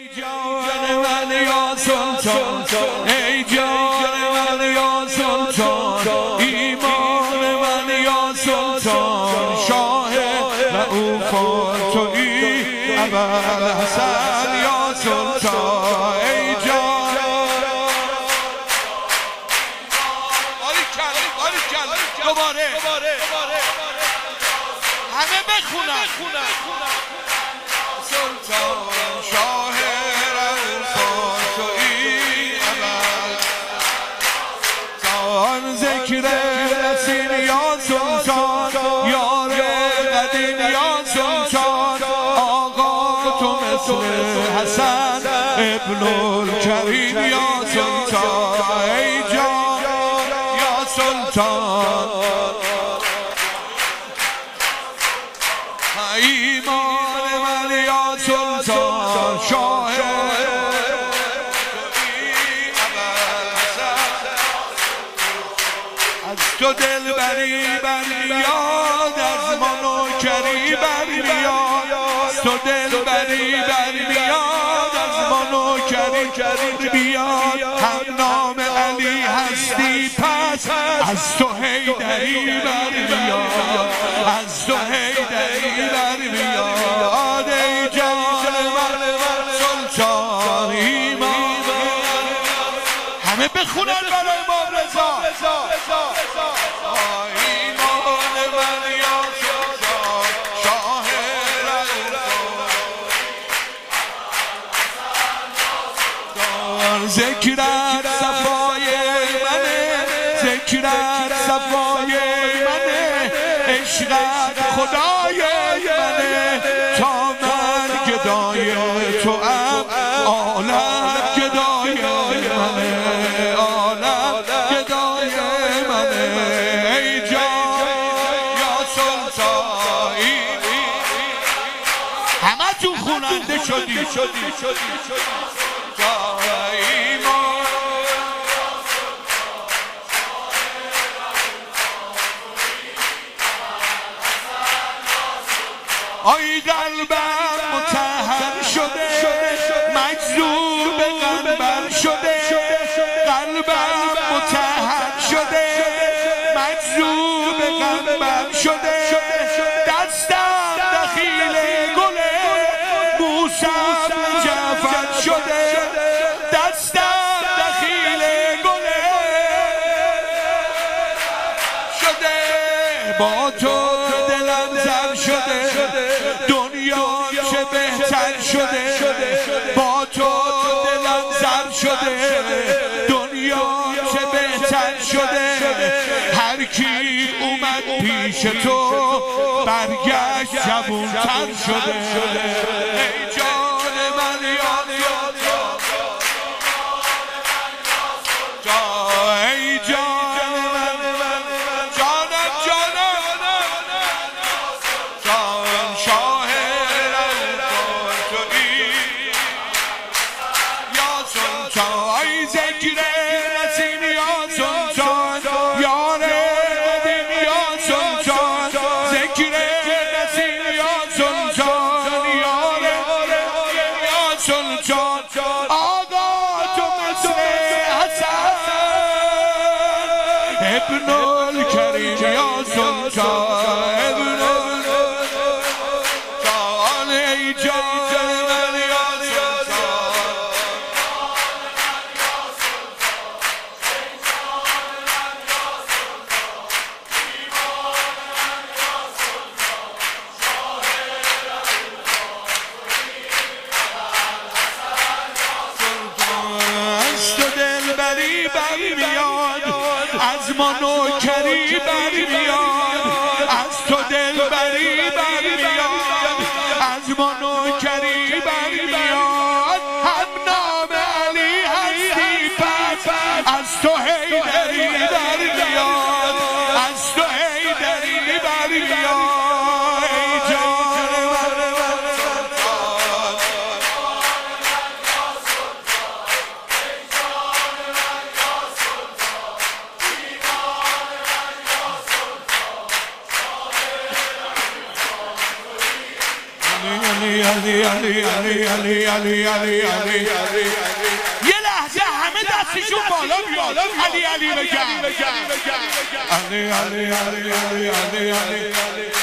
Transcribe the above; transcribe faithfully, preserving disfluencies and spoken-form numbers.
جان من یا سلطان، ای جان من یا سلطان، ایمان من یا سلطان، شاه رؤوف تویی ابوالحسن یا سلطان، ای جان. دوباره همه بخونن سلطان شاه رؤوف تویی ابوالحسن، ذکر نسیم یا سلطان، یار قدیم یا سلطان، آقا تو مثل حسن ابن الکریم یا سلطان، ای جان یا سلطان، ایمان من یا سلطان، شاه از تو دل بری بر میاد، از ما نوکری بر میاد، از تو دل بری بر میاد، از ما نوکری بیاد، هم نام علی هستی پس از تو حیدری بر میاد، از تو حیدری بر میاد، ای جان من سلطان، ایمان همه بخونن برای امام رضا، ایمان من یا سلطان، شاه رؤوف، ذکرت صفای منه، ذکرت صفای منه، عشقت خدای منه، تا من گدای تو ام، عالم گدای منه، عالم گدای منه، ای جان یا سلطان، همه تو خوننده شدی شدی شدی ایمان. آی قلبم مطهر شده، مجذوب قنبر شده، قلبم مطهر شده، مجذوب قنبر شده، دستم دخیل گله موسم جعفر شده، دستم دخیل گله شده، با تو دلم زر شده، دنیا چه بهتر شده، با تو دلم زر شده، دنیا چه بهتر شده، هر کی اومد پیش تو برگشت جوان‌تر شده، ای جان من یا سلطان، ای جان من جانم جانم جان، شاه رؤوف تویی یا سلطان، ای ذکر نسیم یا سلطان، یار قدیم یا سلطان، ذکر نسیم یا سلطان، یار قدیم یا سلطان، آقا تو مثل حسن ابن الکریم یا سلطان، ابن الکریم، ای جان من یا سلطان، از تو دل بری بر میاد، از ما نوکری بر میاد، از تو دل بری بر میاد، از ما نوکری بر میاد، هم نام علی هستی پس از تو حیدری بر میاد، از تو حیدری بر میاد، ای جان من علی علی علی علی علی علی علی یه لحظه همه دستشون بالا بیاد علی علی بگم علی علی علی علی علی علی